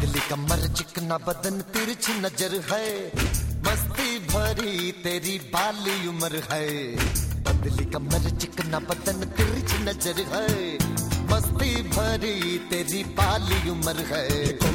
पतली कमर चिकना बदन तिरछी नजर है, मस्ती भरी तेरी बाली उम्र है। पतली कमर चिकना बदन तिरछी नजर है, मस्ती भरी तेरी बाली उम्र है।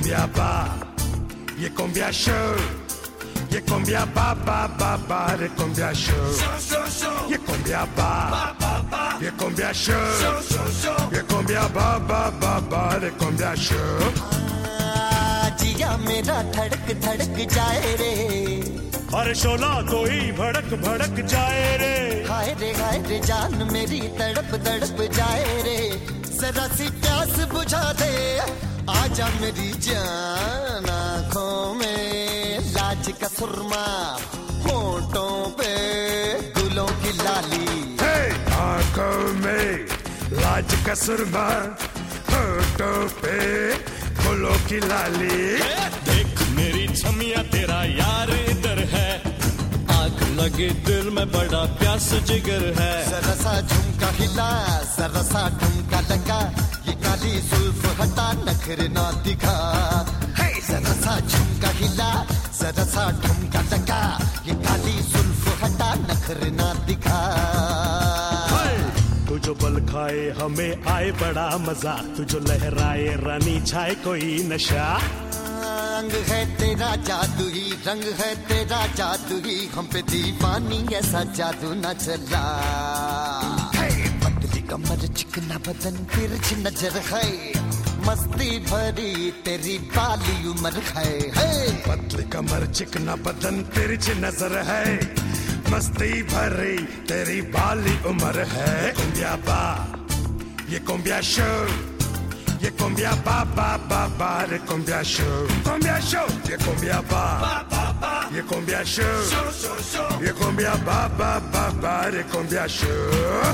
ये cumbia show, ये cumbia ba ba ba ba, ये cumbia show, ये cumbia ba, ये cumbia show, ये cumbia ba ba ba ba, ये cumbia show। जिया मेरा धड़क धड़क जाए रे, अरे शोला तो ही भड़क भड़क जाए रे। हाय रे जान मेरी तड़प तड़प जाए रे। जरा सी प्यास बुझा दे, आजा मेरी जान। आँखों में लाज का सुरमा, होठों पे गुलों की लाली। आँखों में लाज का सुरमा, होठों पे गुलों की लाली। देख मेरी छमिया तेरा यार इधर है, आग लगे दिल में बड़ा प्यास जिगर है। जरा सा झुमका हिला, जरा सा ठुमका लगा, ये काली जुल्फ हटा नखरे ना दिखा। जरा सा झुमका हिला, जरा सा ठुमका लगा, ये काली जुल्फ हटा नखरे ना दिखा। तू जो बल खाए हमें आए बड़ा मजा, तू जो लहराए रानी छाए कोई नशा। रंग है तेरा जादू ही, रंग है तेरा जादू ही, हम पे दीवानी ऐसा जादू न चला। पतली कमर चिकना बदन तिरछी नजर है, मस्ती भरी तेरी बाली उम्र है। पतली कमर चिकना बदन तिरछी नजर है, मस्ती भरी तेरी बाली उम्र है। cumbia ba, ये cumbia show, ये cumbia ba ba ba ba, ये cumbia show, ये cumbia ba, ये cumbia show, ये cumbia ba ba ba ba, ये cumbia show।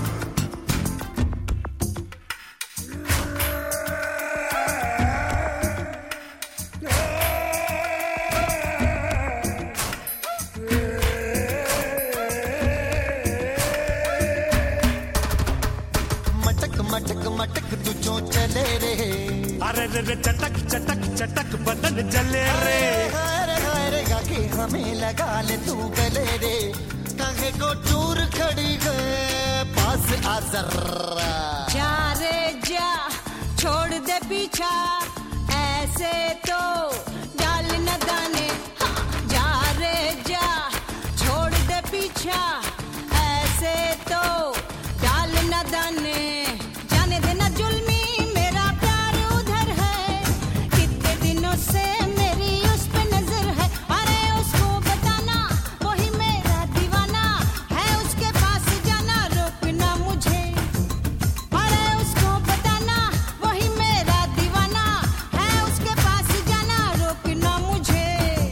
मटक मटक तुझो चले रे, अरे रे चटक चटक चटक बदन जले रे। रे गाके हमें लगा ले तू गले रे, काहे को दूर खड़ी है पास आ जरा। जा रे जा छोड़ दे पीछा, ऐसे तो डाल न दाने। जा रे जा छोड़ दे पीछा, ऐसे तो डाल न दाने। जाने देना जुल्मी मेरा प्यार उधर है, कितने दिनों से मेरी उस पे नजर है। अरे उसको बताना वही मेरा दीवाना है, उसके पास जाना रोकना मुझे। अरे उसको बताना वही मेरा दीवाना है, उसके पास जाना रोकना मुझे।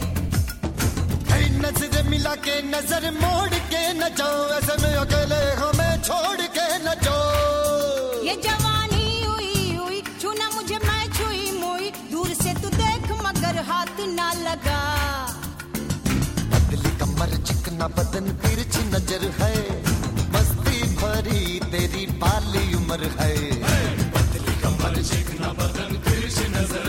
नजर मिला के नजर मोड़ के न जाओ, ऐसे में अकेले हमें छोड़ के न जाओ। ये जवानी हुई हुई, छूना मुझे मैं छुई मुई, दूर से तू देख मगर हाथ ना लगा। पतली कमर चिकना बदन तिरछी नजर है, मस्ती भरी तेरी बाली उम्र है। पतली कमर चिकना बदन तिरछी नजर